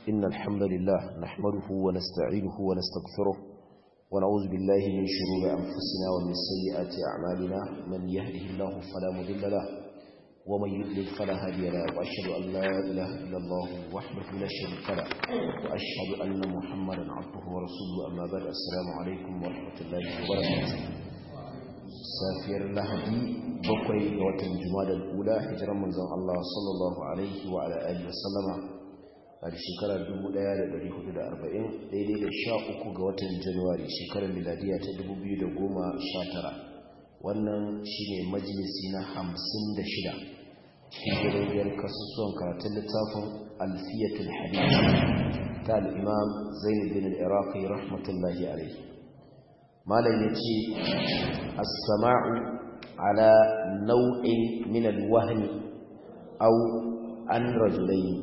إن الحمد لله نحمده ونستعينه ونستغفره ونعوذ بالله من شرور أنفسنا ومن سيئات أعمالنا من يهده الله فلا مضل له ومن يضلل فلا هادي له وأشهد أن لا إله إلا الله وحده لا شريك له وأشهد أن محمدا عبده ورسوله أما بعد السلام عليكم ورحمة الله وبركاته safiyar lahadi bakwai ga watan jumadal ula hijiran manzon Allah sallallahu alaihi wa ala alihi wasallama a shekarar 1440 daidai da 13 ga watan Januwari shekarar miladiya ta 2019 wannan shine majalisi na 56 cikin jirgin kasusuwan karatun littafin alfiyatul hadith ta al-imam Zaid bin al-Iraqi rahmatullahi alaihi malam yace as-sama'u ala naw'in min al-wahm aw an rajulayn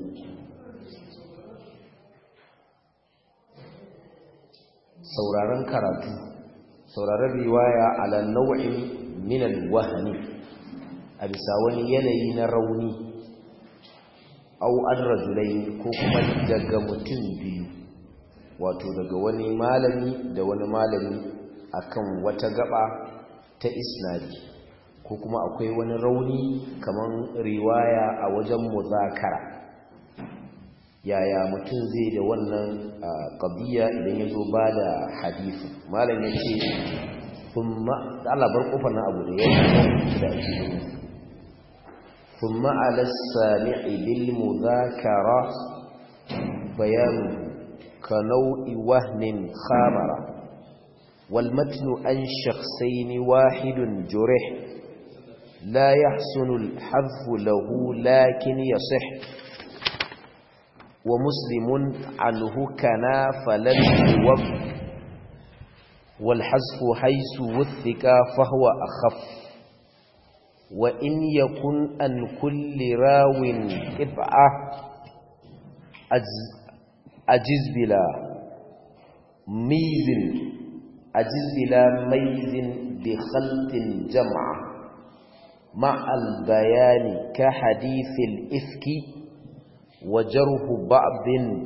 sauraron karatu sauraron riwaya ala naw'in min al-wahm a bisa wani yanayi na rauni aw an rajulayn ko kuma daga mutum biyu wato daga wani malami da wani malami akan wata gaba ta isnadi ko kuma akwai wani rauni kaman riwaya a wajen muzakara yaya mutum zai da wannan qadiya idan yazo bada hadisi malam yace thumma Allah bar kofar nan abu da yake da shi thumma ala sami'i bil muzakara bayan kanau'i wahnin khabara والمتن عن شخصين واحد جرح لا يحسن الحذف له لكن يصح ومسلم عنه كنا فلن يوف والحذف حيث وثق فهو أخف وإن يكن عن كل راو قطعة أجز بلا ميز أجز بلا ميز بخلط جمع مع البيان كحديث الإفك وجره بعض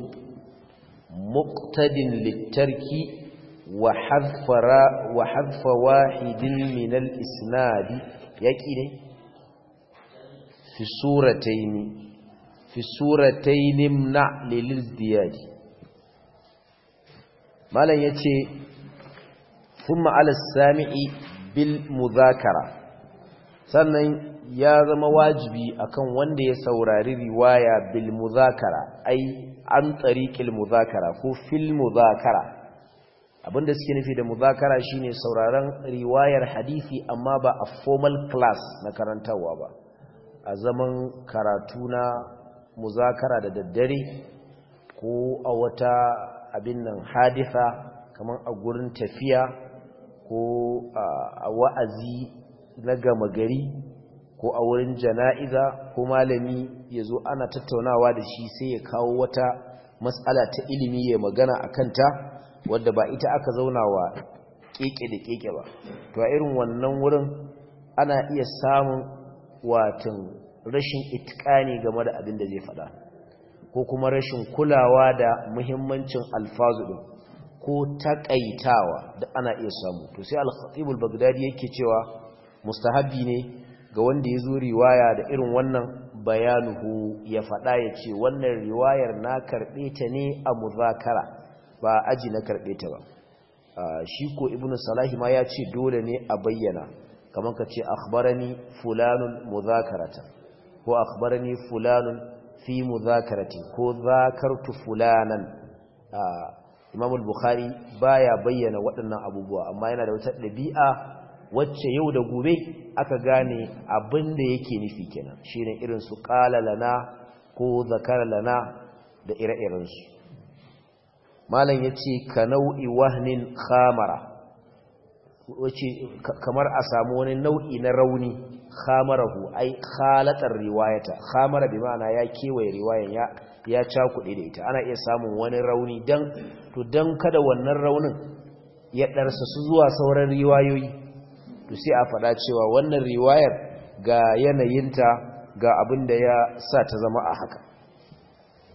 مقتد للترك وحذف واحد من الإسناد يكيني في السورتين امنع للازدياد ما لن يتي ثم على السامع بالمذاكرة sannan ya zama wajibi akan wanda ya saurari riwaya bil muzakara ai an tariqil muzakara ko fil muzakara abinda suke nufi da muzakara shine sauraron riwayar hadisi amma ba a formal class na karantawa ba a zaman karatu na muzakara da daddare ko a wata abin nan hadisa kaman a gurin tafiya ko a wa'azi na gama gari ko a wurin jana'iza ko malami ya zo ana tattaunawa da shi sai ya kawo wata matsala ta ilimi ya magana a kanta wadda ba ita aka zauna wa keke da keke ba to a irin wannan wurin ana iya samun watan rashin itikani game da abin da zai faɗa ko kuma rashin kulawa da muhimmancin alfazu din ko takaitawa da ana iya samu to sai al-Khatib al-Baghdadi yake cewa mustahabi ne ga wanda yazo riwaya da irin wannan bayanuhu ya fada yace wannan riwayar na karbe ta ne a muzakara ba aji na karbe ta ba shi ko ibnu salahi ma yace dole ne a bayyana kaman kace akhbarani fulanun muzakarata ko akhbarani fulanun fi muzakarati ko zakartu fulanan Imam al-Bukhari baya bayyana waɗannan abubuwa amma yana da wata ɗabi'a wacce yau da gobe aka gane abin da yake nufi kenan shine irin su qala lana ko zakara lana da ire-iren su malam yace ka nau'i wahnin khamara wace kamar a samu wani nau'i na rauni khamarahu ai khalatar riwayata khamara bi ma'ana ya kewaye riwayan ya cakuɗe da ita ana iya samun wani rauni dan kada wannan raunin ya ɗarsa su zuwa sauran riwayoyi to sai a faɗa cewa wannan riwayar ga yanayinta ga abin da ya sa ta zama a haka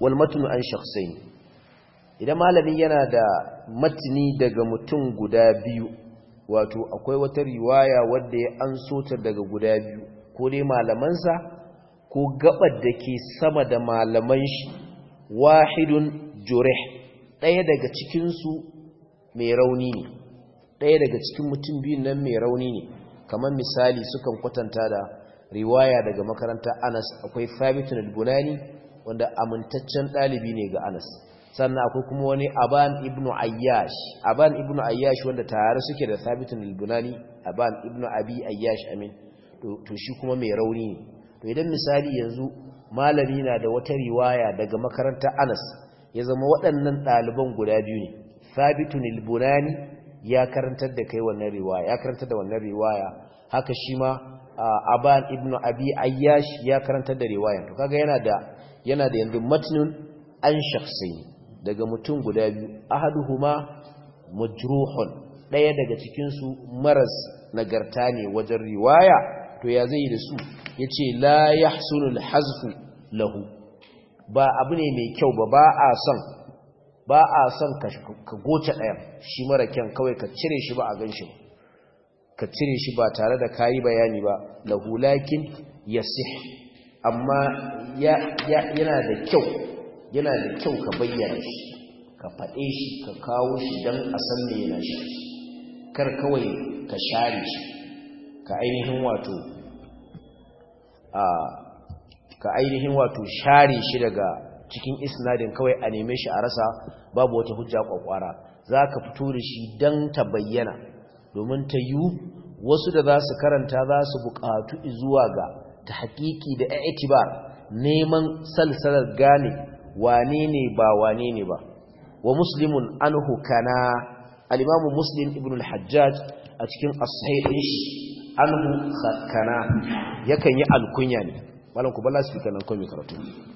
wal matnu an shakhsayn idan malami yana da matni daga mutum guda biyu wato akwai wata riwaya wadda ya anso ta daga guda biyu ko dai malamansa ko gabar da ke sama da malaman shi wahidun jurih ɗaya daga cikinsu mai rauni ne ɗaya daga cikin mutum biyun nan mai rauni ne kamar misali sukan kwatanta da riwaya daga makarantar Anas akwai Thabit al-Bunani wanda amintaccen ɗalibi ne ga Anas sannan akwai kuma wani Aban ibn Ayyash wanda tare suke da Thabit al-Bunani Aban ibn Abi Ayyash amin to shi kuma mai rauni ne to idan misali yanzu malami na da wata riwaya daga makarantar Anas ya zama waɗannan ɗaliban guda biyu ne Thabit al-Bunani ya karantar da kai wannan riwaya ya karantar da wannan riwaya haka shi ma Aban ibn Abi Ayyash ya karantar da riwayan to kaga yana da yanzu matnun an shakhsi daga mutum guda biyu ahaduhuma majruhun daya daga cikin su maras nagarta ne wajen riwaya to ya zai da su yace la yahsunul hazfu lahu ba abu ne mai kyau ba a son ka goce ɗayan shi mara kyan kawai ka cire shi ba a gan shi ka cire shi ba tare da kayi bayani ba lahu lakin yasih amma yana da kyau ka bayyana shi ka faɗe shi ka kawo shi don a san me yana shi kar kawai ka share shi ka ainihin wato share shi daga cikin isnadin kawai a neme shi a rasa babu wata hujja kwakwara za ka fito da shi don ta bayyana domin ta yi wasu da za su karanta za su buƙatu zuwa ga ta haƙiƙi da i'tibar neman salsalar gane wane ne ba wa muslimun anhu kana al-imamu muslim ibn al-hajjaj a cikin as-sahih shi anhu kana yakan yi alkunya ne malam ku balla su kana komai karatu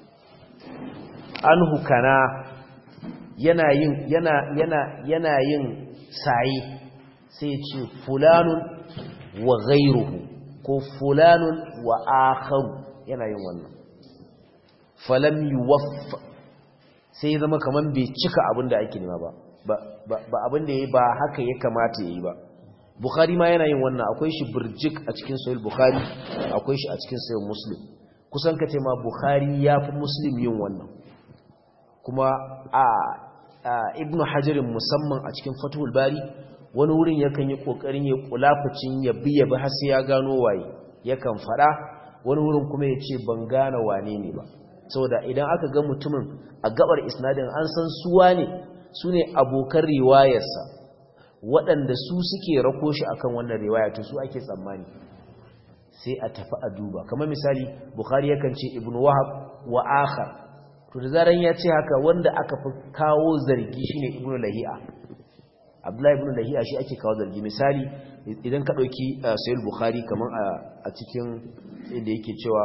anhu kana yana yin sayi sai ya ce fulanun wa ghayruhu ko fulanun wa akharu yana yin wannan falam yuwaff sai ya zama kaman bai cika abin da ake nema ba abin da yayi ba haka ya kamata yayi ba bukhari ma yana yin wannan akwai shi burjik a cikin sahih bukhari akwai shi a cikin sahih muslim kusan kace ma bukhari yafi muslim yin wannan kuma ibnu hajarin musamman a cikin fathul bari wani wurin yakan yi kokarin ya kulafucin ya bi har sai ya gano waye yakan fada wani wurin kuma ya ce ban gane wane ne ba saboda idan aka ga mutumin a gabar isnadin an san suwa ne su ne abokan riwayarsa waɗanda su suke rako shi akan wannan riwaya to su ake tsammani sai a tafi a duba kamar misali bukhari yakan ce ibnu wahab wa akhar to da zaran ya ce haka wanda aka fi kawo zargi shine ibnu lahi'a abdullahi ibnu lahi'a shi ake kawo zargi misali idan ka dauki sahih bukhari kaman a cikin inda yake cewa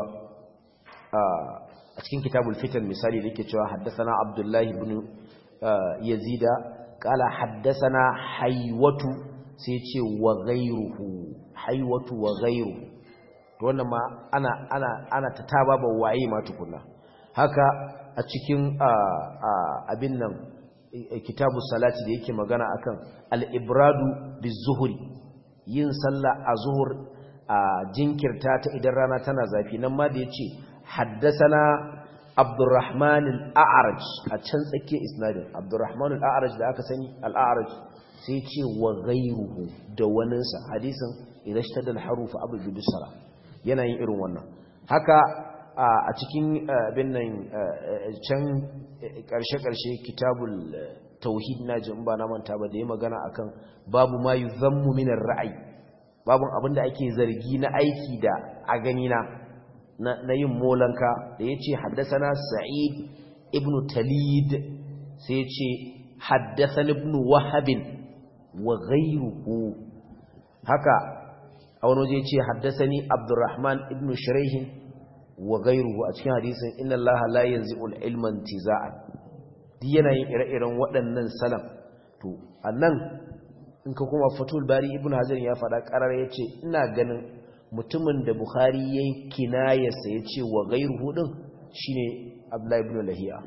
a cikin kitabul fitan misali da yake cewa haddathana abdullahi ibn yazida qala haddathana haywatu sai ce wa ghayruhu haywatu wa ghayruhu to wannan ma ana tataba ba waye ma tukunna haka a cikin abin nan kitabu salati da yake magana akan al-ibradu biz-zuhri yin sallah a zuhur a jinkirta ta idan rana tana zafi nan ma da yace haddathana Abdurrahman al-A'raj a can tsakiyar isnadin Abdurrahman al-A'raj da aka sani al-A'raj sai ce wa ghayruhu da waninsa hadisin idan shtadal haruf abu bidusara yana yin irin wannan haka a cikin bin nan can karshe kitabul tauhid na jin ba na manta ba da ya magana akan babu ma yuzammu min ar-ra'i babun abinda ake zargi na aiki da a gani na yin molanka da yace haddathana sa'id ibn talid sai yace haddathana ibn wahab wa ghayruhu haka a wani waje yace haddathani abdurrahman ibn shuraih wa ghayruhu a cikin hadisin inna allaha la yanzi'ul ilma intiza'an duk yana yin ire-iren waɗannan salam to annan in ka kuma fatul bari ibnu hajar ya faɗa ƙarar yace ina ganin mutumin da bukhari yayin kinayarsa yace wa ghayruhu din shine abdullahi ibn lahiya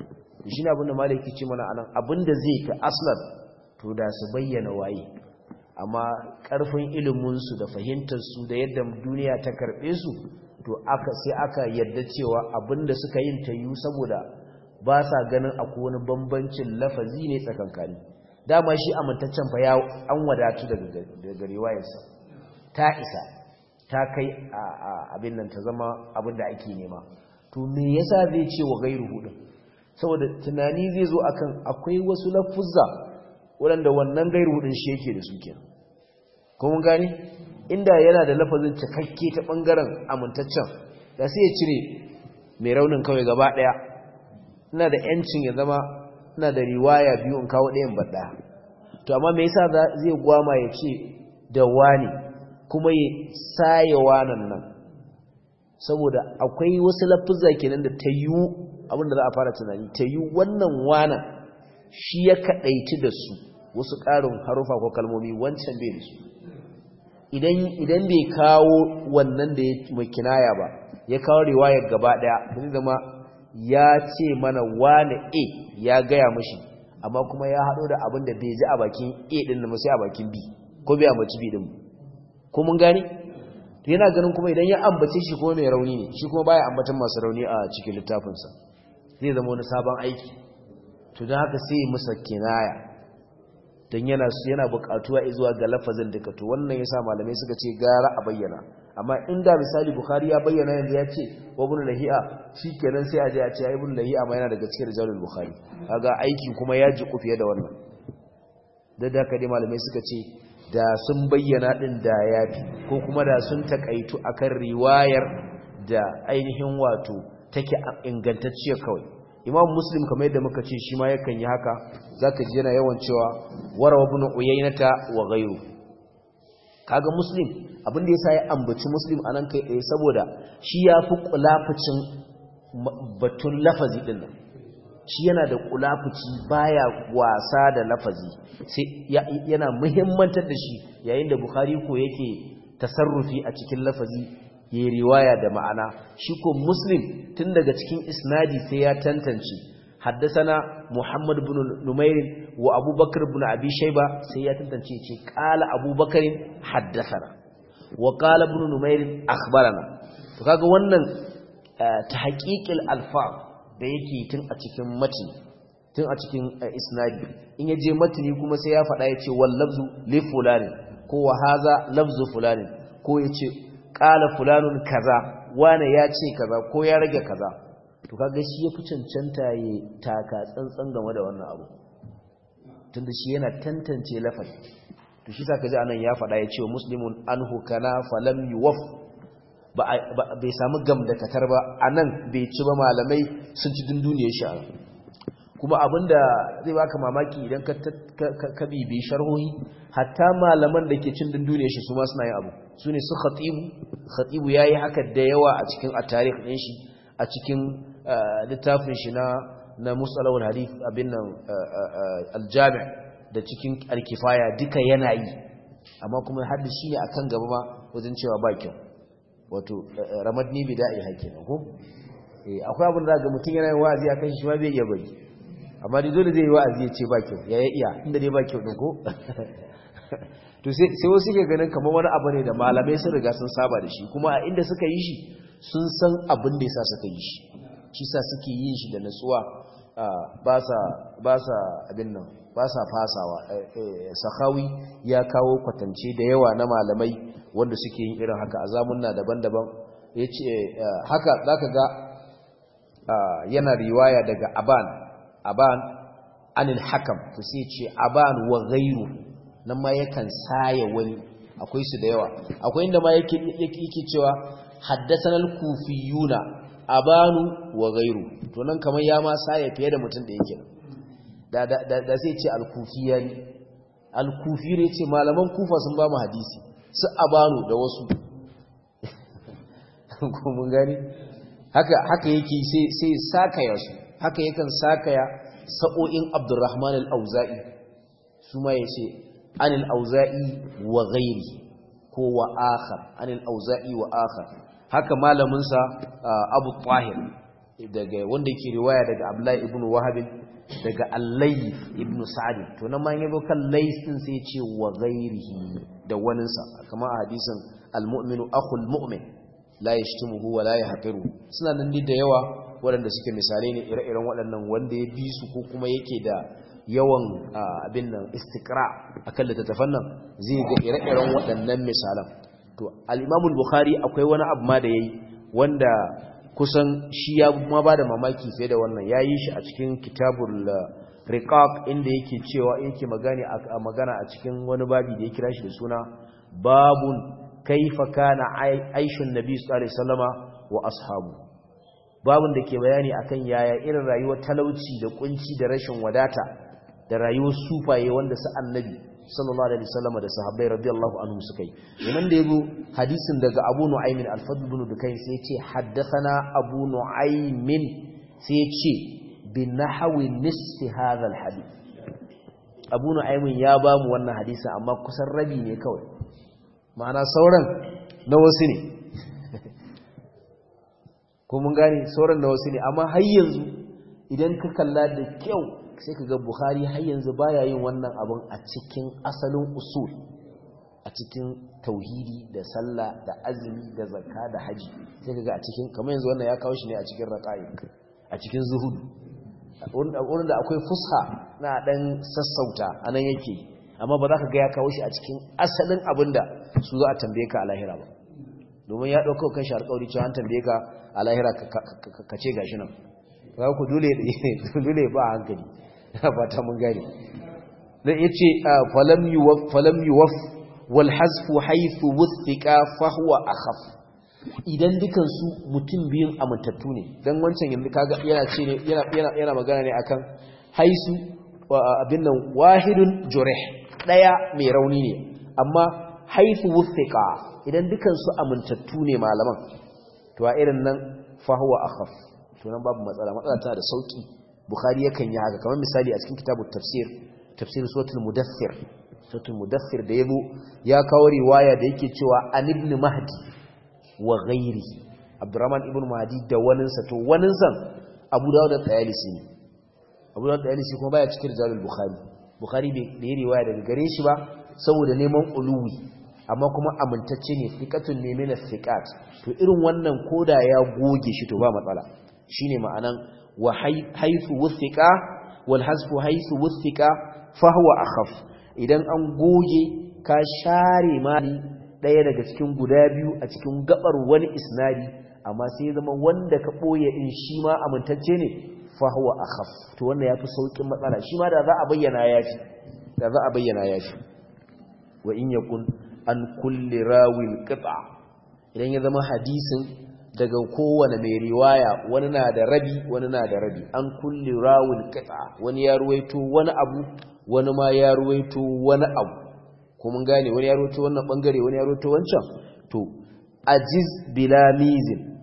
shine abin da malaki ce mana anan abinda zai ka aslan to da su bayyana waye amma karfin ilimin su da fahimtar su da yadda duniya ta karbe su to aka yadda cewa abinda suka yin tayu saboda ba sa ganin akwai wani bambancin lafazi ne tsakankani dama shi amintaccen fa ya an wadatu daga riwayarsa ta isa ta kai abin nan ta zama abin da ake nema to me yasa zai ce wa gairu hudu saboda tunani zai zo akan akwai wasu lafuzza waɗanda wannan gairu hudun shi yake da su kenan ko mun gane inda yana da lafazin cikakke ta bangaren amintaccen da sai ya cire mai raunin kawai gaba daya ina da yancin ya zama ina da riwaya biyu in kawo ɗayan ba ɗaya to amma me yasa zai gwama ya ce da wani kuma ya saye wanan nan saboda akwai wasu lafuzza kenan da ta yi abinda za a fara tunani ta yi wannan wanan shi ya kaɗaici da su wasu ƙarin harufa ko kalmomi wancan bai da su idan bai kawo wannan da ya mai kinaya ba ya kawo riwayar gaba ɗaya zai zama ya ce mana wane a ya gaya mashi amma kuma ya haɗo da abin da bai ji a bakin a ɗin da sai a bakin b ko bai ambaci b ɗin ko mun gane to yana ganin kuma idan ya ambace shi kuma mai rauni ne shi kuma baya ambatan masu rauni a cikin littafinsa zai zama wani sabon aiki to don haka sai musa kinaya don yana buƙatuwa zuwa ga lafazin duka to wannan yasa malamai suka ce gara a bayyana amma inda misali bukhari ya bayyana yanzu ya ce wa ibn lahi'a shikenan sai a je a ce ibn lahi'a ma yana daga cikin rijalul bukhari kaga aikin kuma ya ji kufiye da wannan da haka dai malamai suka ce da sun bayyana din da yafi ko kuma da sun takaitu akan riwayar da ainihin wato take ingantacciya kawai imam muslim kamar yadda muka ce shi ma yakan yi haka zaka ji yana yawan cewa warawa ibn uyaynata wa ghayru kaga muslim abinda yasa ya ambaci muslim anan kai tsaye saboda shi yafi kulafucin batun lafazi din nan shi yana da kulafuci baya wasa da lafazi sai yana muhimmantar da shi yayin da bukhari ko yake tasarrufi a cikin lafazi yayi riwaya da ma'ana shi ko muslim tun daga cikin isnadi sai ya tantance haddathana muhammad ibn numair wa abubakar ibn abi shayba sai ya tantance ce qala abubakar haddathana wa qala ibn numair akhbarana to kaga wannan tahqiqil alfaz da yake tun a cikin matni tun a cikin isnadi in yaje matni kuma sai ya faɗa yace wal lafzu li fulani ko wa hadha lafzu fulani ko yace qala fulanun kaza wane ya ce kaza ko ya rage kaza to kaga shi yafi cancanta ya taka tsantsan game da wannan abu tunda shi yana tantance lafazi to shi saka ji anan ya faɗa ya ce wa muslimun anhu kana falam yuwaf bai samu gam da katar ba anan bai ci ba malamai sun ci dunduniyar shi anan kuma abinda zai baka mamaki idan ka bibi sharhohi hatta malaman da ke cin dunduniyar shi su ma suna yin abu su ne su khatibu ya yi haka da yawa a cikin at-tarikh ɗin shi a cikin littafin shi na musalawar hadith abin nan aljami' da cikin alkifaya duka yana yi amma kuma hadda shi ne akan gaba ma wajen cewa ba kyau wato ramadni bida'i hakenan ko akwai abin da ga mutum yana yin wa'azi akan shi ma bai iya bari amma dai dole zai yi wa'azi ya ce ba kyau ya iya inda dai ba kyau din ko to sai wasu ke ganin kamar wani abu ne da malamai sun riga sun saba da shi kuma a inda suka yi shi sun san abin da yasa suka yi shi shi sa suke yin shi da natsuwa ba sa abin nan ba sa fasawa Sakhawi ya kawo kwatance da yawa na malamai wanda suke yin irin haka a zamunna daban-daban yace haka zaka ga yana riwaya daga aban anil hakam to sai ce aban wa ghayru nan ma yakan saye wani akwai su da yawa akwai inda ma yake cewa haddathana al-kufiyuna abanu wa ghayru to nan kamar ya ma saye fiye da mutum da yake da sai ce al-kufiyani al-kufi ne ce malaman kufa sun ba mu hadisi su abanu da wasu ko mun gani haka yake sai sakaya su haka yakan sakaya sa'o'in Abdurrahman al-Auza'i su ma yace anil auza'i wa ghairi ko wa akhar anil auza'i wa akhar haka malamin sa Abu Tahir daga wanda yake riwaya daga Abdullah ibn Wahab daga Al-Layth ibn Sa'd to nan ma yabo kan Layth din sai ya ce wa ghairihi da waninsa kamar a hadisin al-mu'minu akhul mu'min la yashtimuhu wa la yahqiru suna nan da yawa waɗanda suke misalai ne ire-iren waɗannan wanda ya bi su ko kuma yake da yawan abin nan istiqra akan littattafan nan zai ga ire-iren waɗannan misalan to al-Imam al-Bukhari akwai wani abu ma da yayi wanda kusan shi ya ma bada mamaki fiye da wannan yayi shi a cikin kitabul riqaq inda yake cewa yake magana a cikin wani babi da ya kira shi da suna babun kaifa kana aishun nabi sallallahu alaihi wasallama wa ashabu babun da ke bayani akan yaya irin rayuwar talauci da kunci da rashin wadata da rayuwar sufaye wanda su annabi sallallahu alaihi wasallama da sahabbai radiyallahu anhum suka yi yayin da yazo hadisin daga Abu Nu'aym al-Fadl ibn Dukayn sai yace haddathana Abu Nu'aym sai yace bi nahwi nisfi hadha al-hadith Abu Nu'aym ya ba mu wannan hadisi amma kusan rabi ne kawai ma'ana sauran na wasu ne ko mun gane sauran na wasu ne amma har yanzu idan ka kalla da kyau sai ka ga Bukhari har yanzu baya yin wannan abun a cikin asalin usul a cikin tauhidi da sallah da azumi da zakka da haji sai ka ga a cikin kamar yanzu wannan ya kawo shi ne a cikin raqaiq a cikin zuhud wurin da akwai fusha na dan sassauta anan yake amma ba za ka ga ya kawo shi a cikin asalin abinda su za a tambaye ka a lahira ba domin ya dauka kan shi alƙawari cewa an tambaye ka a lahira ka ce gashi nan ga ku dole ba hankali fata mun gane dan yace falam yuwaf wal hazfu haythu wuthiqa fa huwa akhaf idan dukan su mutum biyun amintattu ne dan wancan yanzu kaga yana ce ne yana magana ne akan haisu abin nan wahidun jurih daya mai rauni ne amma haythu wuthiqa idan dukan su amintattu ne malaman to a irin nan fa huwa akhaf to nan babu matsala tana da sauki Bukhari yakan yi haka kamar misali a cikin kitabut tafsir suratul mudaththir da yabo ya kawo riwaya da yake cewa an ibn mahdi wa ghairihi Abdurrahman ibn Mahdi da waninsa to waninsan Abu Dawud da Tayalisi ne Abu Dawud da Tayalisi kuma baya cikin rijalul Bukhari bai da riwaya daga gare shi ba saboda neman uluwi amma kuma amintacce ne thiqatun ne min thiqat to irin wannan koda ya goge shi to ba matsala shine ma'anan wa haythu wuthiqa wal hasfu haythu wuthiqa fa huwa akhaf idan an goge ka share mali daya daga cikin guda biyu a cikin gabar wani isnadi amma sai zama wanda ka boye din shi ma amintacce ne fa huwa akhaf to wannan yafi saukin matsala shi ma da za a bayyana yafi wa in yakun an kulli rawil qita idan ya zama hadisin daga kowane mai riwaya wani na da rabi wani na da rabi an kulli rawil qita wani ya ruwaito wani abu wani ma ya ruwaito wani abu ko mun gane wani ya ruwaito wannan bangare wani ya ruwaito wancan to ajiz bila mizin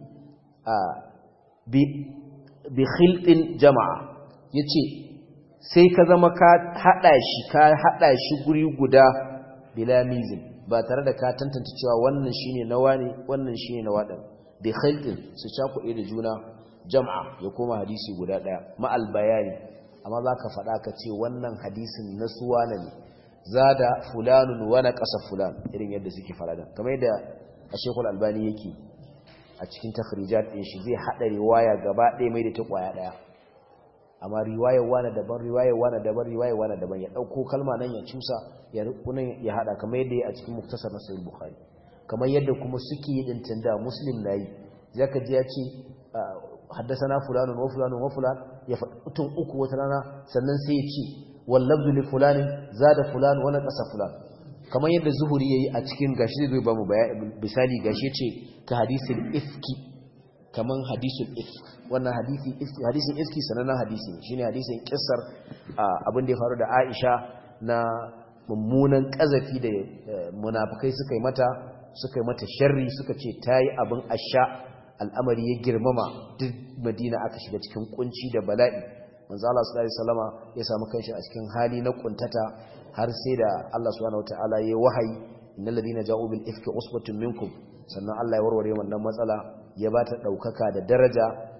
bi khiltin jama'a yace sai ka zama ka hada shi guri guda bila mizin ba tare da ka tantance cewa wannan shine nawa ne wannan shine nawa din bi khiltin su cakuɗe da juna jama'a ya koma hadisi guda daya ma'al bayani amma zaka faɗa ka ce wannan hadisin na suwana ne zada fulanun wa naqasa fulan irin yadda suke farada kamar yadda Sheikhul Albani yake a cikin takhrijat din shi zai hada riwaya gaba ɗaya mai da ta kwaya daya amma riwayar wani daban ya dauko kalma nan ya cusa ya rukunan ya hada kamar yadda ya a cikin muktasar na Sahih Bukhari kamar yadda kuma suke yi din tanda Muslim nayi zaka ji ya ce haddathana fulanun wa fulanun wa fulan ya fadutun uku wata rana sannan sai ya ce wallabdu li fulanin zada fulan wa naqasa fulan kamar yadda Zuhuri yayi a cikin gashi zai ba mu misali gashi yace ka hadisul ifki kaman hadisul ifk wannan hadisin ifki sanannen hadisi ne shine hadisin kissar abin da ya faru da Aisha na mummunan kazafi da munafikai suka yi mata sharri suka ce tayi abin asha al'amari ya girmama duk Madina aka shiga cikin kunci da bala'i manzo Allah sallallahu alaihi wasallama ya samu kanshi a cikin hali na kuntata har sai da Allah subhanahu wataala ya wahayi innal ladina ja'u bil ifki usbatun minkum sannan Allah ya warware wannan matsala ya bata daukaka da daraja ta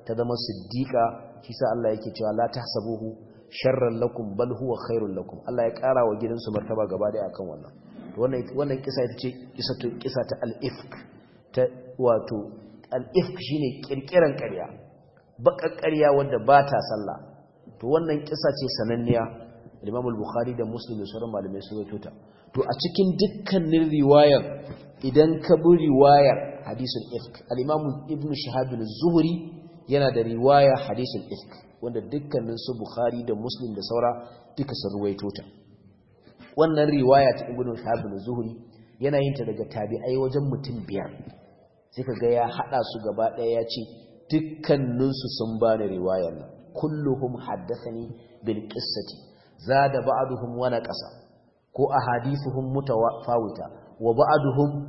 ta zama siddiqa shi sa Allah yake cewa la tahsabuhu sharran lakum bal huwa khairul lakum Allah ya ƙara wa gidansu martaba gaba daya akan wannan wannan kisa ita ce kisa ta al-ifk ta wato al-ifk shine kirkiran ƙarya bakar ƙarya wanda ba ta sallah to wannan kisa ce sananniya Imam al-Bukhari da Muslim da sauran malamai sun rawaito ta to a cikin dukkanin riwayar idan ka bi riwayar hadisul ifk al-Imam Ibn Shihab az-Zuhri yana da riwaya hadisul ifk wanda dukkanin su Bukhari da Muslim da saura duka sun rawaito ta wannan riwaya ta Ibn Shihab az-Zuhri yana yin ta daga tabi'ai wajen mutum biyar sai kaga ya hada su gaba daya ya ce dukkanin su sun bani riwayar nan kulluhum haddathani bil qissati zada ba'duhum wa naqasa ko ahadithuhum mutawafawita wa ba'duhum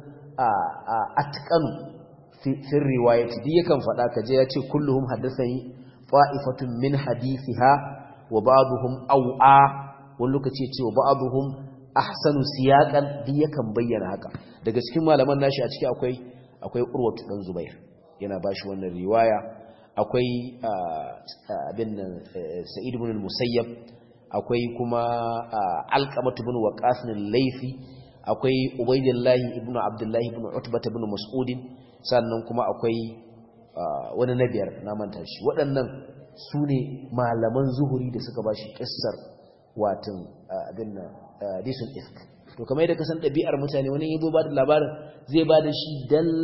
atqanu fi riwayati dai yakan fada kaje yace kulluhum haddathani fa'ifatun min hadithiha wa ba'duhum aw'a wani lokaci yace wa ba'duhum ahsanu siyaqan dai yakan bayyana haka daga cikin malaman nashi a ciki akwai Urwatu dan Zubair yana bashi wannan riwaya akwai abin Sa'id ibn al-Musayyab akwai kuma Alqamah ibn Waqas al-Laythi akwai Ubaydullah ibn Abdullah ibn Utbah ibn Mas'ud sannan kuma akwai wani nabiyar na manta shi waɗannan su ne malaman zuhuri da suka bashi kissar watan abin hadisul ifk to kamar yadda ka san ɗabi'ar mutane wani yazo ba da labarin zai ba da shi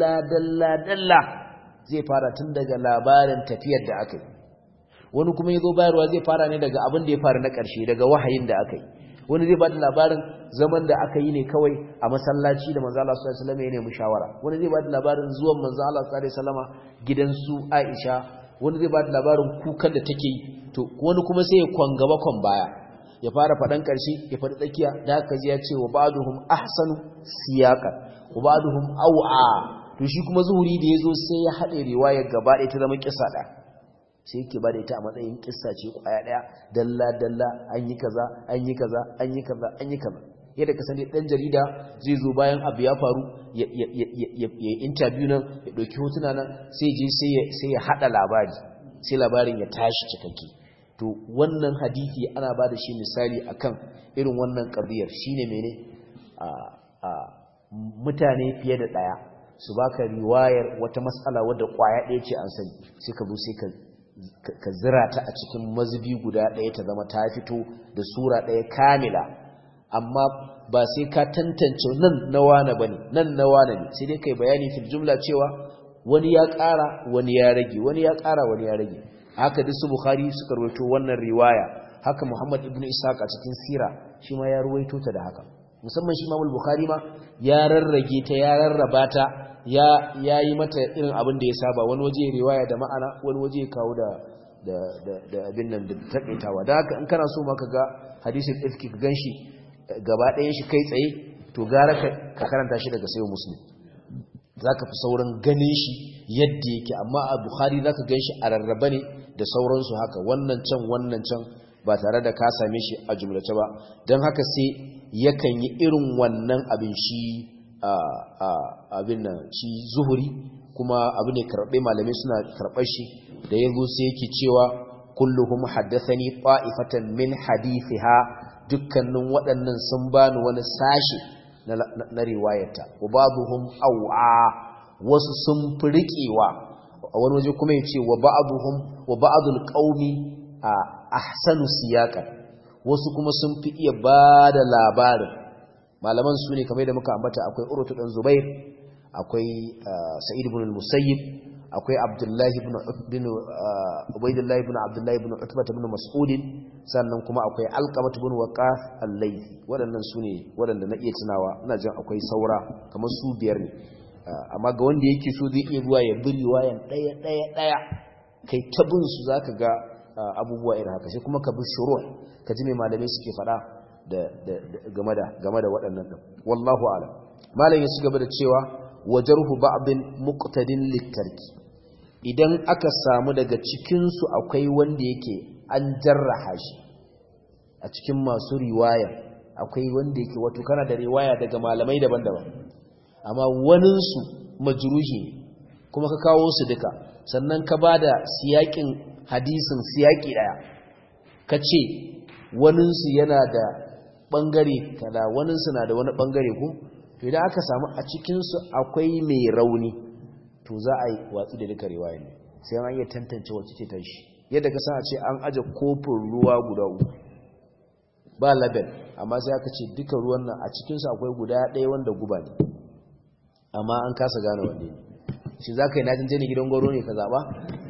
dalla zai fara tun daga labarin tafiyar da aka yi wani kuma yazo bayarwa zai fara ne daga abin da ya faru na ƙarshe daga wahayin da aka yi wani zai bada labarin zaman da aka yi ne kawai a masallaci da manzo Allah sallallahu alaihi wasallam ya nemi shawara wani zai bada labarin zuwan manzo Allah sallallahu alaihi wasallama gidan su Aisha wani zai bada labarin kukan da take yi to wani kuma sai ya kwangaba kwan baya ya fara fadan ƙarshe ya fadi tsakiya da haka ji ya ce wa ba'duhum ahsanu siyaqan wa ba'duhum aw'a to shi kuma zuhuri da yazo sai ya hade riwayar gaba ɗaya ta zama kissa da sai yake bada ita a matsayin kissa ce kwaya daya dalla an yi kaza yadda ka sani dan jarida zai zo bayan abu ya faru ya interview nan ya dauki hotuna nan sai je sai ya hada labari sai labarin ya tashi cikakke to wannan hadisi ana bada shi misali akan irin wannan qadiyar shine mene mutane fiye da daya su baka riwayar wata mas'ala wadda kwaya daya ce an sani sai ka zo sai ka zira ta a cikin mazubi guda ɗaya ta zama ta fito da sura ɗaya kamila amma ba sai ka tantance nan na wane bane nan na wane ne sai dai kai bayani fil jumla cewa wani ya ƙara wani ya rage wani ya ƙara wani ya rage haka duk su Bukhari suka rawaito wannan riwaya haka Muhammad ibn Ishaq a cikin sira shi ma ya rawaito ta da haka musamman shi Imam Bukhari ma ya rarrage ta ya rarraba ta ya yi mata irin abin da ya saba wani waje riwaya da ma'ana wani waje kawo da abin nan da takaitawa da haka in kana so ma ka ga hadisin ifki ka ganshi gaba ɗayan shi kai tsaye to gara ka karanta shi daga sayo Muslim zaka fi sauran ganin shi yadda yake amma a Bukhari zaka ganshi a rarraba ne da sauransu haka wannan can ba tare da ka same shi a jumlace ba don haka sai yakan yi irin wannan abin shi abin nan shi zuhuri kuma abu ne karɓe malamai suna karɓar shi da yanzu sai yake cewa kulluhum haddathani ta'ifatan min hadithiha dukkanin waɗannan sun bani wani sashi na riwayata wa babuhum aw'a wasu sun furikewa a wani waje kuma yace wa ba'dul qaumi ahsanu siyaqan wasu kuma sun fi iya bada labarin malaman su ne kamar da muka ambata akwai Urwatu dan Zubair akwai Sa'id ibn al-Musayyib akwai Abdullah ibn Ubaydullah ibn Abdullah ibn Utbah ibn Mas'ud sannan kuma akwai Alqamah ibn Waqas al-Laythi waɗannan su ne waɗanda na iya tunawa ina jin akwai saura kamar su biyar ne amma ga wanda yake so zai iya zuwa ya bi riwayan daya kai ta bin su zaka ga abubuwa irin haka sai kuma ka bi shuruh ka ji me malamai suke faɗa game da waɗannan ɗin wallahu a'lam malam ya gaba da cewa wajarhu ba'din muqtadin litarki idan aka samu daga cikin su akwai wanda yake an jarraha shi a cikin masu riwaya akwai wanda yake wato kana da riwaya daga malamai daban-daban amma wanin su majruhi kuma ka kawo su duka sannan ka bada siyakin hadisin siyaki daya kace waninsu yana da bangare kaza waninsu na da wani bangare ko to idan aka samu a cikin su akwai mai rauni to za a yi watsi da duka riwaya ne sai an iya tantance wacce ce ta shi yadda ka san a ce an aje kofin ruwa guda uku ba label amma sai aka ce duka ruwan nan a cikin su akwai guda ɗaya wanda guba ne amma an kasa gane wanne ne shi zaka yi najin jini gidan goro ne ka zaba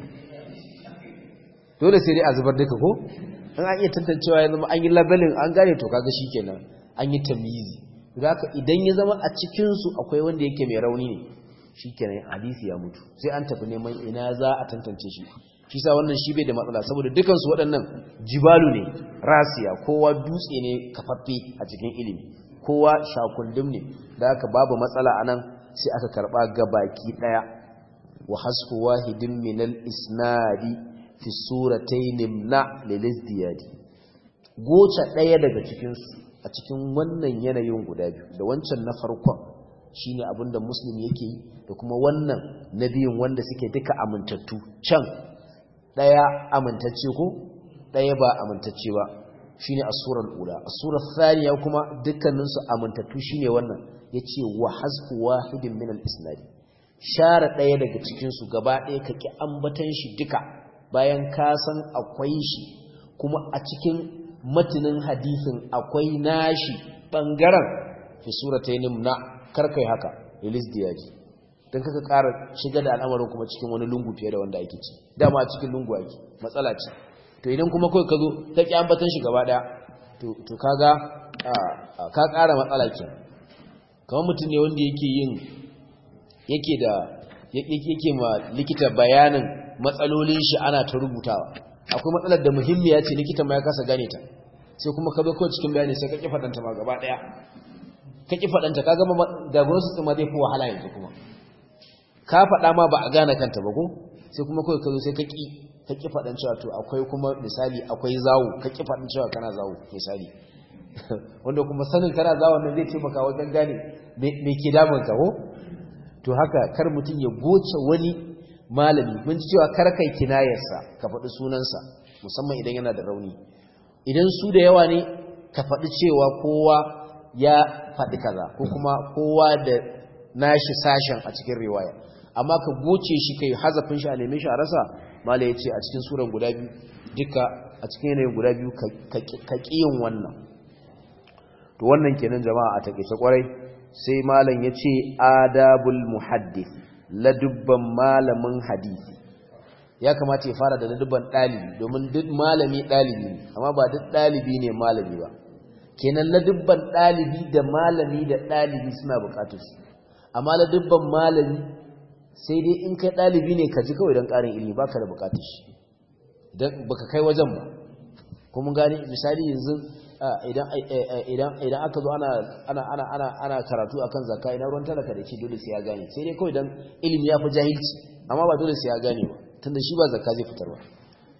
dole sai dai a zubar duka ko in an iya tantancewa ya zama an yi labelin an gane to kaga shikenan an yi tamyizi haka idan ya zama a cikin su akwai wanda yake mai rauni ne shikenan hadisi ya mutu sai an tafi neman ina za a tantance shi sa wannan shi bai da matsala saboda dukan su waɗannan jibalu ne rasiya kowa dutse ne kafaffe a cikin ilimi kowa shakundum ne da haka babu matsala anan sai aka karba gabaki daya wa hasfu wahidin min al-isnadi fi suratayn imna lil-izdiyadi gocha daya daga cikin su a cikin wannan yanayin guda biyu da wancan na farkon shine abinda muslim yake yi da kuma wannan nabiyin wanda suke duka amintattu can daya amintacce ko daya ba amintacce ba shine as-surar ula as-surar thaniya kuma dukkanin su amintattu shine wannan yace wa hasfu wahidin min al-isnad share daya daga cikin su gaba daya kake ambatan shi duka bayan ka san akwai shi kuma a cikin matanin hadisin akwai nashi bangaren fi suratayn na karkai haka ilis diyaji dan kaka ƙara shiga da al'amarin kuma cikin wani lungu fiye da wanda ake ci dama cikin lungu ake matsala ce to idan kuma kai ka zo ta ki ambatan shi gaba daya to kaga ka ƙara matsala kenan kamar mutum ne wanda yake ma likita bayanin matsalolin shi ana ta rubutawa akwai matsalar da muhimmiya ce likita ma ya kasa gane ta sai kuma ka zo kawai cikin bayani sai ka ki fadanta ma gaba daya ka ki fadanta ka gama diagnosis din ma zai fi wahala yanzu kuma ka fada ma ba a gane kanta ba ko sai kuma kawai ka zo sai ka ki fadan cewa to akwai kuma misali akwai zawo ka ki fadan cewa kana zawo misali wanda kuma sanin kana zawon nan zai taimaka wajen gane me ke damun ka ko to haka kar mutun ya goce wani malami mun ji cewa kar kai kinayarsa ka faɗi sunansa musamman idan yana da rauni idan su da yawa ne ka faɗi cewa kowa ya faɗi kaza ko kuma kowa da nashi sashen a cikin riwaya amma ka goce shi kai hazafin shi a neme shi a rasa mala ya ce a cikin suran guda biyu duka a cikin yanayin guda biyu ka ƙiyin wannan to wannan kenan jama'a a takaice kwarai sai malam ya ce adabul muhaddith ladubban malamin hadisi ya kamata ya fara da ladubban ɗalibi domin duk malami ɗalibi ne amma ba duk ɗalibi ne malami ba kenan ladubban ɗalibi da malami da ɗalibi suna buƙatar su amma ladubban malami sai dai in kai ɗalibi ne ka ji kawai don ƙarin ilimi ba ka da buƙatar shi don baka kai wajen ba kuma gani misali yanzu idan aka zo ana karatu akan zakka ina ruwan talaka da ce dole sai ya gane sai dai kawai don ilimi ya fi jahilci amma ba dole sai ya gane ba tunda shi ba zakka zai fitar ba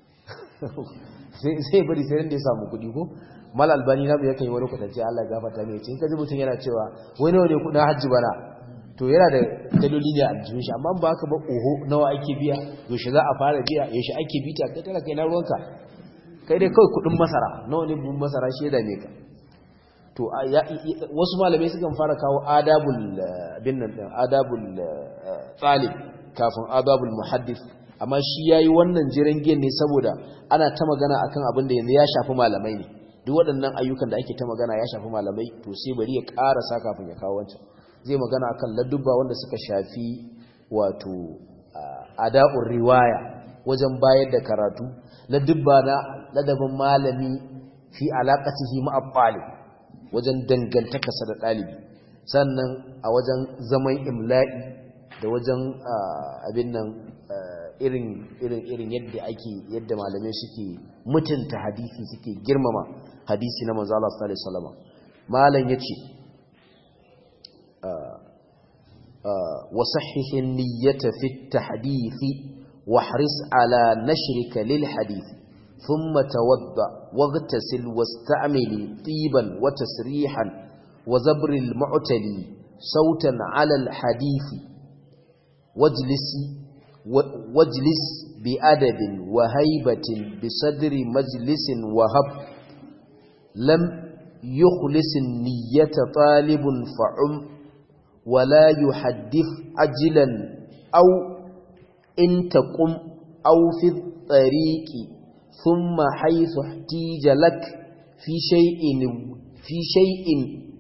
sai bari sai da ya samu kuɗi ko mal albani na bai kai wani kwatance Allah ya gafarta mai ce in ka ji mutum yana cewa wai nawa ne kuɗin hajji bana to yana da daloli ne a jikin shi amma ba haka ba oho nawa ake biya yaushe za a fara biya yaushe ake bita kai tana kai na ruwanka kai dai kawai kuɗin masara nawa ne buhun masara shi ya dame ka to wasu malamai sukan fara kawo adabul talib kafin adabul muhaddith amma shi yayi wannan jirangen ne saboda ana ta magana akan abin da yanzu ya shafi malamai ne duk waɗannan ayyukan da ake ta magana ya shafi malamai to sai bari ya ƙarasa kafin ya kawo wancan zai magana akan ladubba wanda suka shafi wato ada'ur riwaya wajen bayar da karatu ladubba na ladabin malami fi alaqatihi ma'a talib wajen dangantakarsa da ɗalibi sannan a wajen zaman imla'i da wajen abin nan irin yadda malamai suke mutunta hadisi suke girmama hadisi na manzo Allah sallallahu alaihi wasallam malam yace wa sahhihin niyyata fi at-tahdith wa hris ala nashrika lil hadith thumma tawadda waghtasil wasta'mil tiban wa tasrihan wa zabr al-mu'tali sautan ala al-hadith wajlisi wajlis bi adabin wa haibatin bi sadri majlisin wahab lam yukhlis niyyata talibun fa'um wala yuhaddith ajlan aw in taqum aw fi tariqi thumma haythu ihtija lak fi shay'in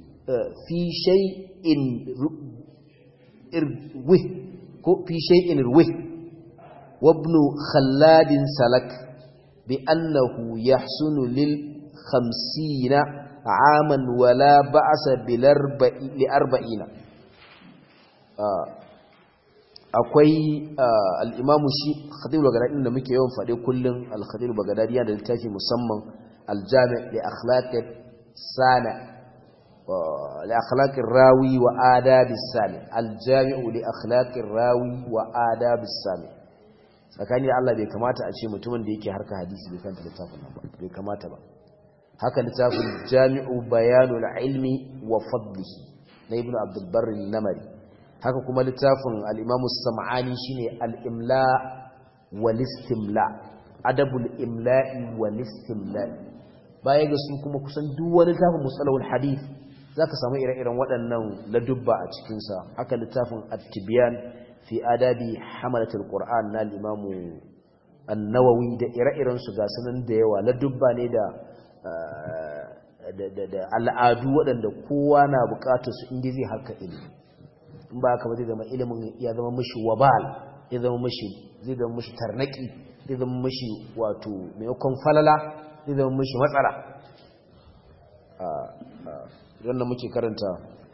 irwih ko fi shay'in irwih wa ibn khallad salak bi annahu yahsunu lil 50 aman wala ba'sa bil 40 akwai al-imam shi khatib al-baghdadi da muke yawan fade kullun al-khatib al-baghdadi da littafi musamman al-jami' li akhlaq sana لأخلاق الراوي وآداب السامع الجامع لأخلاق الراوي وآداب السامع tsakani Allah bai kamata a ce mutumin da yake harka hadisi bai kanta littafin nan ba bai kamata ba haka littafin Jami'u Bayanul Ilmi wa Fadlihi na Ibn Abdul Barr al-Namari haka kuma littafin al-Imam as-Sam'ani shine al-Imla wal Istimla Adabul Imla'i wal Istimla baya ga su kuma kusan duk wani littafin Mustalahul Hadith zaka samu ire-iren waɗannan ladubba a cikin sa haka littafin At-Tibyan fi adabi hamalatul Qur'an na al-Imam An-Nawawi da ire-iren su ga sunan da yawa ladubba ne da al'adu waɗanda kowa na buƙatar su inda zai harka ilimi in ba haka ba zai zama ilimin ya zama mishi wabal zai zama mishi tarnaki zai zama mishi wato maimakon falala zai zama mishi matsala yadda muke karanta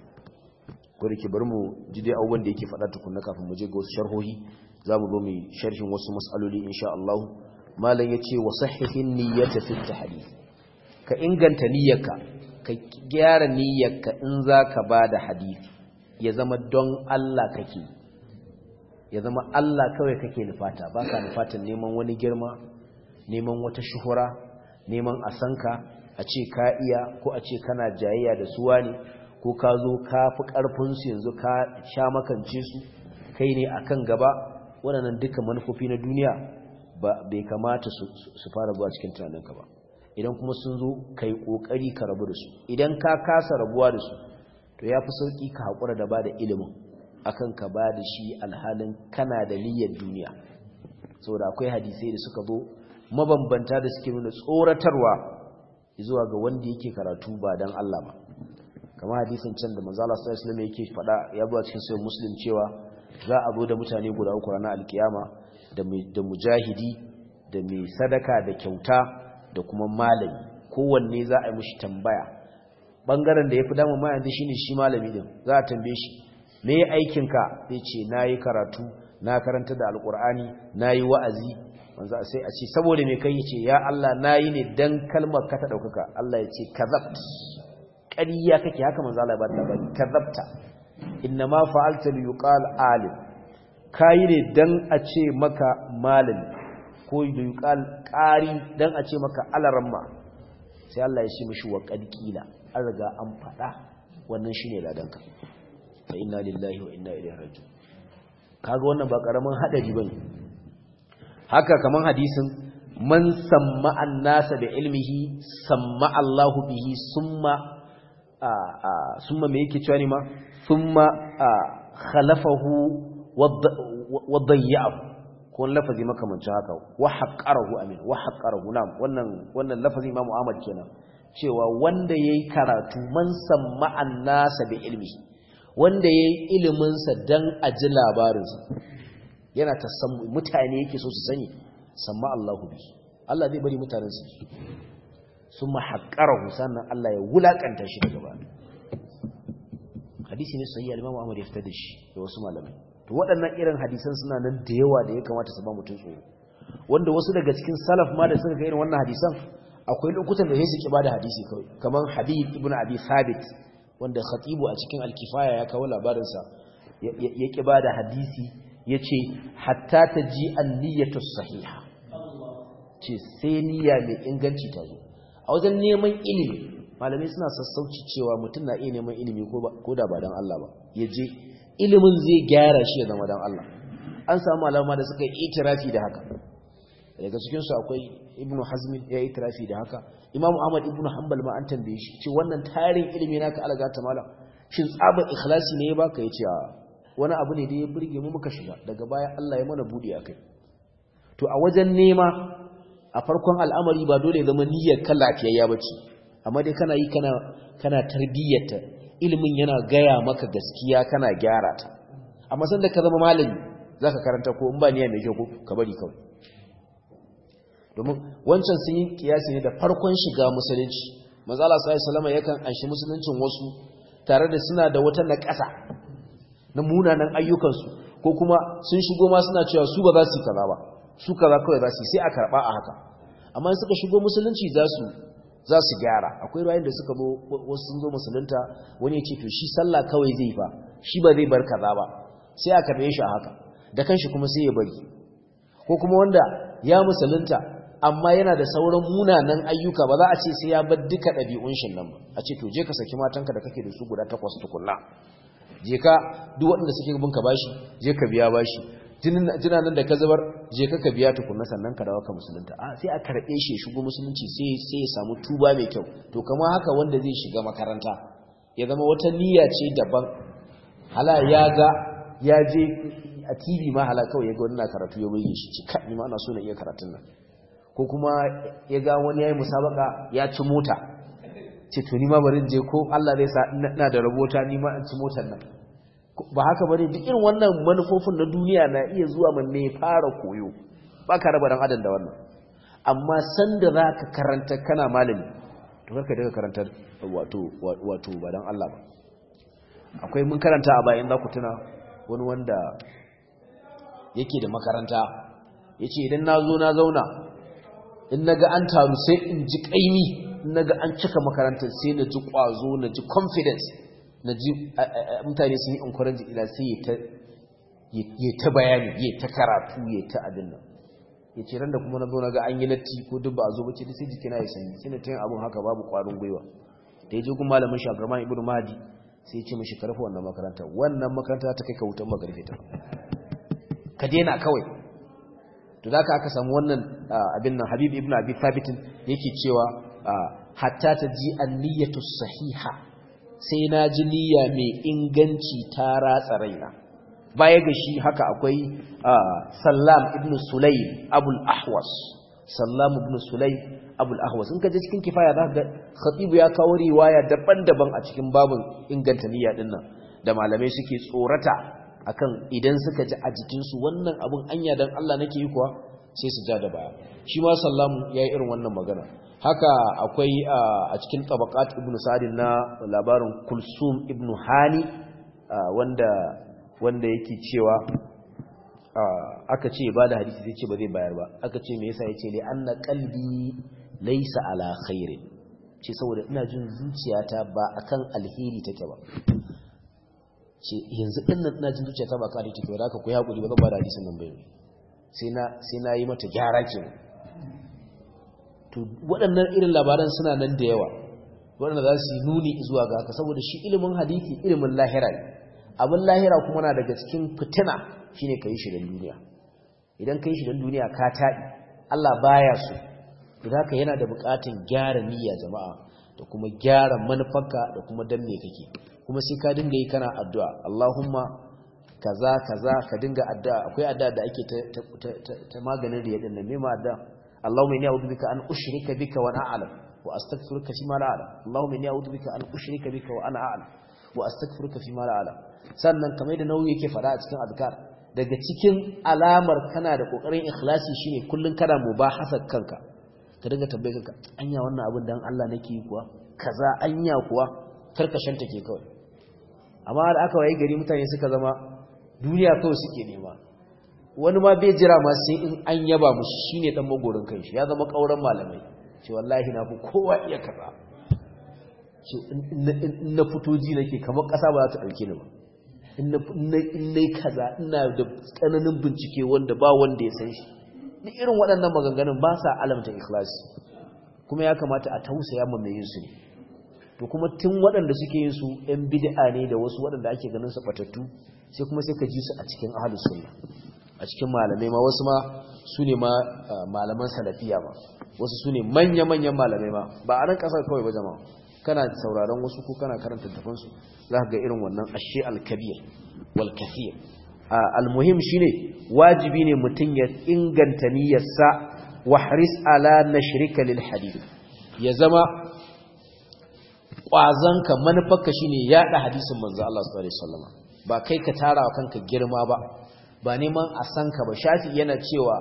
ko da ke bari mu ji dai abubuwan da yake faɗa tukunna kafin mu je ga wasu sharhohi za mu zo mu sharhin wasu mas'aloli insha Allah malam yace wa sahihin niyyata fi tahdith ka inganta niyyarka ka gyara niyyarka in zaka bada hadisi ya zama don Allah kake ya zama Allah kawai kake nufata baka nufatan neman wani girma neman wata shuhura neman asanka a ce ka iya ko a ce kana jayayya da suwa ne ko ka zo ka fi ƙarfinsu yanzu ka sha makance su kai ne akan gaba waɗannan duka manufofi na duniya bai kamata su fara zuwa cikin tunaninka ba idan kuma sun zo ka yi ƙoƙari ka rabu da su idan ka kasa rabuwa da su to ya fi sauƙi ka haƙura da ba da ilimin akan ka ba da shi alhalin kana da niyyar duniya saboda akwai hadisai da suka zo mabambanta da suke nuna tsoratarwa zuwa ga wanda yake karatu ba dan Allah ba kamar hadisin can da manzo Allah sallallahu alaihi wasallam yake faɗa ya zo cikin sahih Muslim cewa za a zo da mutane guda uku ranar alkiyama da mujahidi da mai sadaka da kyauta da kuma malami kowanne za a yi mishi tambaya bangaren da yafi damu ma yanzu shine shi malami din za a tambaye shi me aikinka zai ce nayi karatu na karanta da alqur'ani nayi wa'azi manzo sai a ce saboda me kai yace ya Allah nayi ne dan kalmar ka ta daukaka Allah ya ce kazabt ƙarya kake haka manzo Allah ya ba da labari kazabta inna ma fa'alta li yuqal alim kai ne dan a ce maka malami ko da yuqal qari dan a ce maka alaramma sai Allah ya ce mishi wa qadqila an riga an fada wannan shine ladanka fa inna lillahi wa inna ilaihi raji'un kaga wannan ba karamin hadari bane haka kaman hadisin man samma annasa bi ilmihi samma Allahu bihi summa me yake cewa ne ma summa khalafahu wa dayya'ahu ko lafazi makamancin haka wa haqqarahu amin wa haqqarahu nam wannan lafazi Imam Ahmad kenan cewa wanda yayi karatu man samma annasa bi ilmihi wanda yayi ilimin sa dan aji labarin sa yana tasammu mutane yake so su sani samma Allahu bi Allah zai bari mutanen su summa haqqarahu sannan Allah ya wulakanta shi daga baya hadisi ne sahihi al-Imam Ahmad ya fitar da shi da wasu malamai to waɗannan irin hadisan suna nan da yawa da ya kamata su ba mutun tsoro wanda wasu daga cikin salaf ma da suka ga irin wannan hadisan akwai lokutan da sai su kiba da hadisi kawai kaman Habib ibn Abi Thabit wanda khatibu a cikin al-Kifaya ya kawo labarin sa ya kiba da hadisi yace hatta taji an-niyyatu sahiha ce sai niyya mai inganci ta zo a wajen neman ilimi malamai suna sassauci cewa mutum na iya neman ilimi ko da ba dan Allah ba yaje ilimin zai gyara shi ya zama dan Allah an samu malama da suka yi itirafi da haka daga cikin su akwai ibnu hazm ya yi itirafi da haka imamu ahmad ibnu hanbal ma an tambaye shi ce wannan tarin ilimi naka alga ta malam shin tsabar ikhlasi ne ya baka yace wani abu ne da ya burge mu muka shiga daga baya Allah ya mana budi akai to a wajen nema a farkon al'amari ba dole ya zama niyyar kan lafiyayya bace amma dai kana yi kana tarbiyyarta ilimin yana gaya maka gaskiya kana gyara ta amma sanda ka zama malami zaka karanta ko in ba niyya mai kyau ka bari kawai domin wancan sun yi kiyasi ne da farkon shiga musulunci manzo Allah sallallahu alaihi wasallam yakan anshi musuluncin wasu tare da suna da wata naƙasa na munanan ayyukansu ko kuma sun shigo ma suna cewa su ba za su yi kaza ba su kaza kawai za su yi sai a karba a haka amma in suka shigo musulunci za su gyara akwai ruwayin da suka zo wasu sun zo musulunta wani ya ce to shi sallah kawai zai fa shi ba zai bar kaza ba sai a karbe shi a haka da kanshi kuma sai ya bari ko kuma wanda ya musulunta amma yana da sauran munanan ayyuka ba za a ce sai ya bar duka ɗabi'un shin nan ba a ce to je ka saki matanka da kake da su guda 8 tukunna je ka duk waɗanda suke bin ka bashi je ka biya bashi jina nan da ka zubar je ka biya tukunna sannan ka dawo ka musulunta sai a karɓe shi ya shigo musulunci sai ya samu tuba mai kyau to kamar haka wanda zai shiga makaranta ya zama wata niyya ce daban hala ya je a TV ma hala kawai ya ga wani na karatu ya bayyana shi ci ni ma ana so na iya karatun nan ko kuma ya ga wani yayi musabaka ya ci mota ce to ni ma bari je ko Allah zai sa ina da rabota ni ma in ci motar nan ba haka bane duk irin wannan manufofin na duniya na iya zuwa man ne fara koyo ba ka raba dan adam da wannan amma sanda zaka karanta kana malami to karka daga karanta wato ba dan Allah ba akwai mun karanta a bayan za ku tuna wani wanda yake da makaranta yace idan nazo na zauna in naga an taru sai in ji kaimi in naga an cika makarantar sai na ji kwazo na ji confidence na ji mutane sun yi encourage ila sai ya ta bayani ya ta karatu ya ta abin nan yace ran da kuma nazo naga an yi latti ko duk ba a zo bace sai jikina ya sanyi sai na tayin abun haka babu kwarin gwiwa da yaje gun malamin shi Abdurrahman ibn Mahdi sai ya ce mishi karfa wannan makaranta ta kai ka wutan magarfe ta ka daina kawai to da aka samu wannan abin nan Habib ibn Abi Thabit yake cewa hatta ta ji an-niyyatu sahiha sai na ji niyya mai inganci ta ratsa raina baya ga shi haka akwai Sallam ibn Sulaym Abul Ahwas Sallam ibn Sulaym Abul Ahwas in ka je cikin kifaya za ka ga Khatib ya kawo riwaya daban-daban a cikin babun inganta niyya din nan da malamai suke tsorata akan idan suka ji a jikinsu wannan abun anya dan Allah nake yi kuwa sai su ja da baya shi ma Sallamu yayi irin wannan magana haka akwai a cikin tabaqat ibnu Sa'd na labarin Kulsum ibnu Hani wanda yake cewa aka ce ba da hadisi sai ce ba zai bayar ba aka ce me yasa yace li anna qalbi laysa ala khairin ce saboda ina jin zuciyata ba akan alheri take ba ce yanzu dinnan ina jin zuciyata ba kare take ba da aka ku hakuri ba zan ba da hadisin nan bai sai na yi mata gyara kenan to waɗannan irin labaran suna nan da yawa waɗanda za su yi nuni zuwa ga haka saboda shi ilimin hadisi ilimin lahira ne abin lahira kuma na daga cikin fitina shine kai shi dan duniya idan kai shi dan duniya ka taɗi Allah baya so idan haka yana da buƙatun gyara niyya jama'a da kuma gyara manufarka da kuma dan me kake kuma sai ka dinga yi kana addu'a Allahumma kaza ka dinga addu'a akwai addu'a da ake ta maganin riya din nan me ma addu'a Allahumma inni a'udhu bika an ushrika bika wa ana a'lam wa astaghfiruka fi ma la a'lam Allahumma inni a'udhu bika an ushrika bika wa ana a'lam wa astaghfiruka fi ma la a'lam sannan kamar da nauyi yake fada a cikin azkar daga cikin alamar kana da kokarin ikhlasi shine kullun kana mubahasar kanka ka dinga tambaye kanka anya wannan abin dan Allah nake yi kuwa kaza anya kuwa karkashin take kawai amma da aka waye gari mutane suka zama duniya kawai suke nema wani ma bai jira ma sai in an yaba mushi shine dan magorin kanshi ya zama kauran malamai ce wallahi na fi kowa iya kaza ce in na fitoji nake kamar kasa ba za ta dauke ni ba in nayi kaza ina da tsananin bincike wanda ba wanda ya san shi ni irin waɗannan maganganun ba sa alamta ikhlasi kuma ya kamata a tausaya mu mai yin su ne to kuma tun waɗanda suke yin su ɗan bid'a ne da wasu waɗanda ake ganin su batattu sai kuma sai ka ji su a cikin ahlus sunna a a cikin malamai ma wasu ma su ne ma malaman salafiya ma wasu su ne manya-manyan malamai ma ba a nan kasar kawai ba jama'a kana sauraron wasu ko kana karanta tafansu za ka ga irin wannan ashe al-kabir wal kathir al-muhim shine wajibi ne mutum ya inganta niyyarsa wa haris ala nashrika lil hadith ya zama kwazanka manufarka shine yada hadisin manzo Allah sallallahu alaihi wasallam ba kai ka tarawa kanka girma ba neman a san ka ba. Shafi yana cewa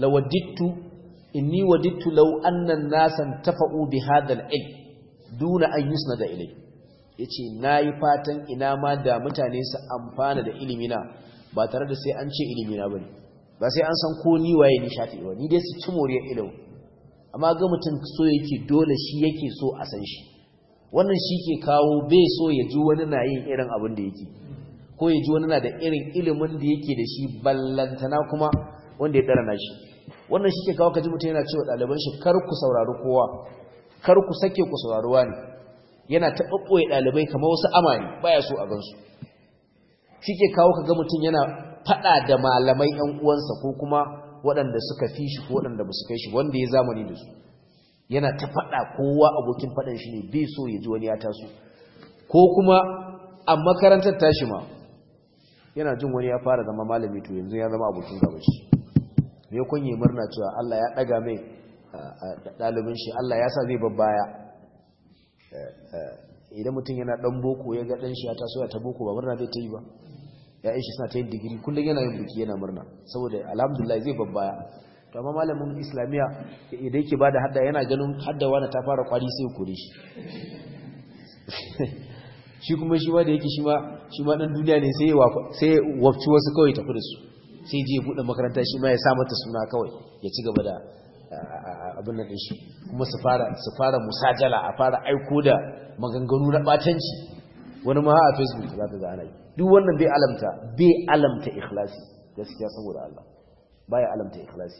inni wadittu law anna an-nasan tafa'u bi hadha al-ilm duna an yusnada ilay. Yace nayi fatan ina ma da mutane su amfana da ilimina ba tare da sai an ce ilimina bane, ba sai an san ko ni waye ni Shafi ba, ni dai su ci moriyar ilimi. Amma ga mutum so yake dole shi yake so a san shi, wannan shi ke kawo bai so ya ji wani na yin irin abin da yake, ko ya ji wani na da irin ilimin da yake da shi ballantana kuma wanda ya dara na shi. Wannan shi ke kawo kaji mutum yana cewa ɗaliban shi kar ku saurari kowa, kar ku sake ku saurari wani, yana ta ɓaɓɓoye ɗalibai kamar wasu amani baya so a gansu. Shi ke kawo kaga mutum yana faɗa da malamai ‘yan uwansa ko kuma waɗanda suka fi shi ko waɗanda ba su kai shi, wanda ya zamani da su, yana ta faɗa, kowa abokin faɗan shi ne bai so ya ji wani ya taso. Ko kuma a makarantar tashi ma yana jin wani ya fara zama malami to yanzu ya zama abokin gaba shi, me kun yi murna cewa Allah ya daga mai dalibin shi, Allah ya sa zai babbaya. Idan mutum yana dan boko ya ga dan shi ya taso ya ta boko ba murna zai ta yi ba, ya shi suna ta yin digiri kullum yana yin biki yana murna saboda alhamdulillah zai babbaya. To amma malamin islamiya idan yake bada hadda yana ganin hadda wani ta fara kwari sai kore shi shi kuma shi ma da yake shi ma dan duniya ne sai wafci wasu kawai tafi da su, sai je bude makaranta shi ma ya sa mata suna kawai ya ci gaba da abin nan din shi, kuma su fara musajala, a fara aiko da maganganu na batanci, wani ma a Facebook za ta ga ana yi. Duk wannan bai alamta ikhlasi gaskiya, saboda Allah baya alamta ikhlasi.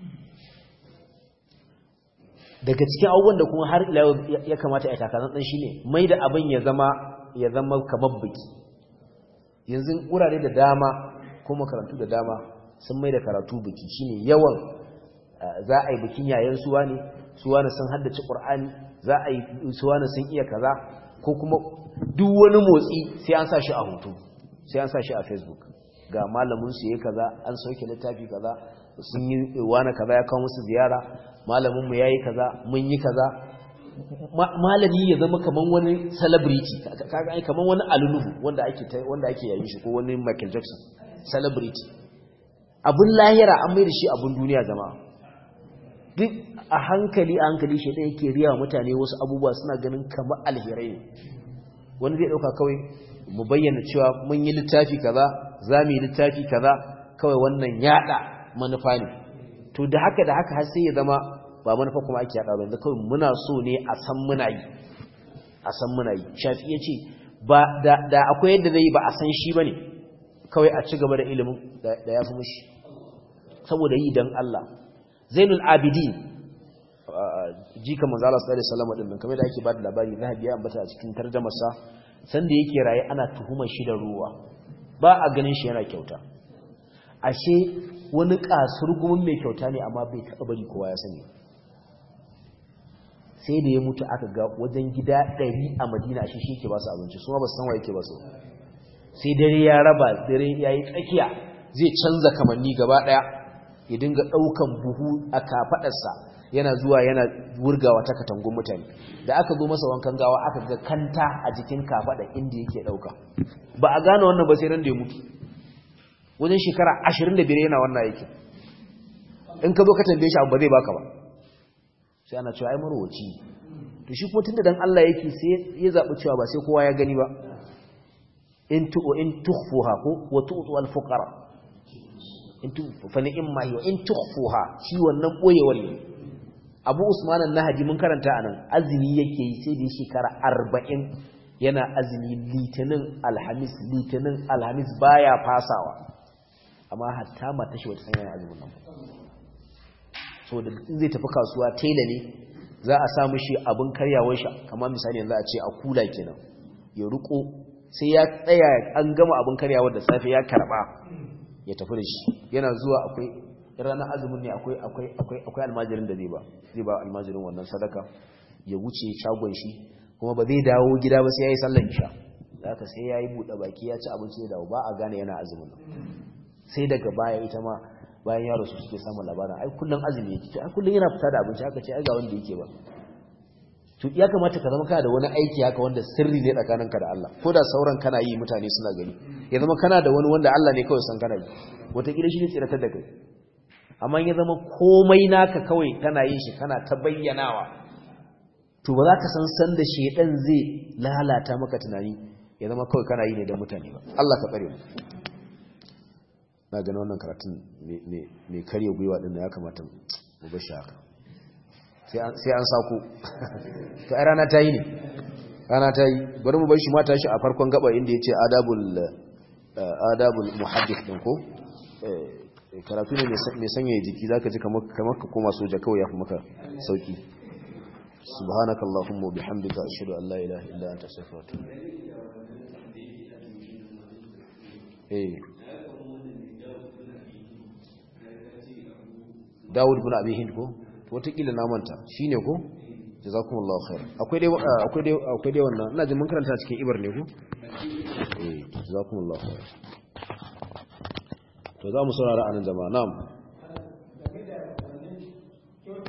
Daga cikin abubuwan da kuma har ila ya kamata ya taka dan shine mai da abin ya zama kamar biki. Yanzu wurare da dama ko makarantu da dama sun mai da karatu biki, shine yawan za a yi bikin yayan suwa ne sun haddace Qur'ani, za a yi suwa ne sun iya kaza, ko kuma duk wani motsi sai an sa shi a hoto, sai an sa shi a Facebook, ga malamin su yayi kaza, an sauke littafi kaza, sun yi wani kaza ya kawo musu ziyara, malamin mu yayi kaza, mun yi kaza. Malami ya zama kaman wani celebrity, kaga ai kaman wani aluluhu wanda ake yayin shi, ko wani Michael Jackson celebrity. Abun lahira an mai da shi abun duniya jama'a. Duk a hankali shi da yake riya mutane wasu abubuwa suna ganin kamar alherai ne. Wani zai dauka kawai mu bayyana cewa mun yi littafi kaza, za mu yi littafi kaza, kawai wannan yada manufa ne. To da haka har sai ya zama ba manufa kuma ake yada ba, yanzu kawai muna so ne a san muna yi. Shafi ya ce ba da akwai yadda zai ba a san shi bane, kawai a ci gaba da ilimin da ya fi mushi, saboda yi dan Allah. Zainul Abidin jika manzo Allah sallallahu alaihi wasallam din kamar da ake ba da labari, Zahabi ya ambata a cikin tarjumarsa, sanda yake raye ana tuhumar shi da ruwa, ba a ganin shi yana kyauta. Ashe wani kasurgumin mai kyauta ne, amma bai taɓa bari kowa ya sani. Sai da ya mutu aka ga wajen gida 100 a Madina, ashe shi yake ba su abinci, su ma ba su san wa yake ba su. Sai dare ya raba, dare yayi tsakiya, zai canza kamanni gaba daya, ya dinga daukan buhu a kafadarsa, yana zuwa yana wurgawa ta katangun mutane. Da aka zo masa wankan gawa aka ga kanta a jikin kafada inda yake dauka. Ba a gane wannan ba sai ran da ya mutu. Wajen shekara 25 yana wannan yake. In ka zo ka tambaye shi abu ba zai baka ba, sai ana cewa ai marwaci. To shi kuma tunda dan Allah yake sai ya zabi cewa ba sai kowa ya gani ba. In tukhfuha wa tu'tu al-fuqara, in tukhfu fa ni'ma hiya in tukhfuha, shi wannan boyewar ne. Abu Usman an-Nahdi mun karanta anan, azumi yake yi sai da shekara 40 yana azumi litinin alhamis baya fasawa, amma hatta mata shi wata san yana azumin nan. So da zai tafi kasuwa tela ne, za a sa mishi abin karyawar shi, kamar misali yanzu a ce a kula kenan, ya ruko sai ya tsaya an gama abin karyawar da safe ya karba, ya tafi da shi yana zuwa akwai ranar azumin ne akwai almajirin da zai ba almajirin wannan sadaka ya wuce shagon shi kuma ba zai dawo gida ba sai ya yi sallar isha da haka sai ya yi buɗe baki ya ci abinci da dawo ba a gane yana azumin sai daga baya ita ma bayan yaro su suke samun labarin ai kullum azumi yake ai kullum yana fita da abinci haka ce ai ga wanda yake ba to ya kamata ka zama kana da wani aiki haka wanda sirri ne tsakaninka da Allah ko da sauran kana yi mutane suna gani ya zama kana da wani wanda Allah ne kawai san kana yi wataƙila shi ne tsiratar da kai amma ya zama komai naka kawai kana yin shi kana ta bayyanawa to ba za ka san da shedan zai lalata maka tunani ya zama kawai kana yi ne da mutane ba Allah ka tsare mu na gani wannan karatun mai karya gwiwa din da ya kamata mu bar shi haka sai an sako to ai rana ta yi ne rana ta yi bari mu bar shi mata shi a farkon gaba inda yace adabul muhaddith din ko karatu ne mai sanya jiki zaka ji kamar ka koma soja kawai yafi maka sauki subhanakallahumma bihamdika ashhadu an la ilaha illa anta astaghfiruka wa atubu Dawud ibn Abi Hind ko wataƙila na manta shi ne ko jazakumullahu khair akwai dai wannan ina jin mun karanta cikin ibar ne ko jazakumullahu khair to za mu saurara anan jama'a na'am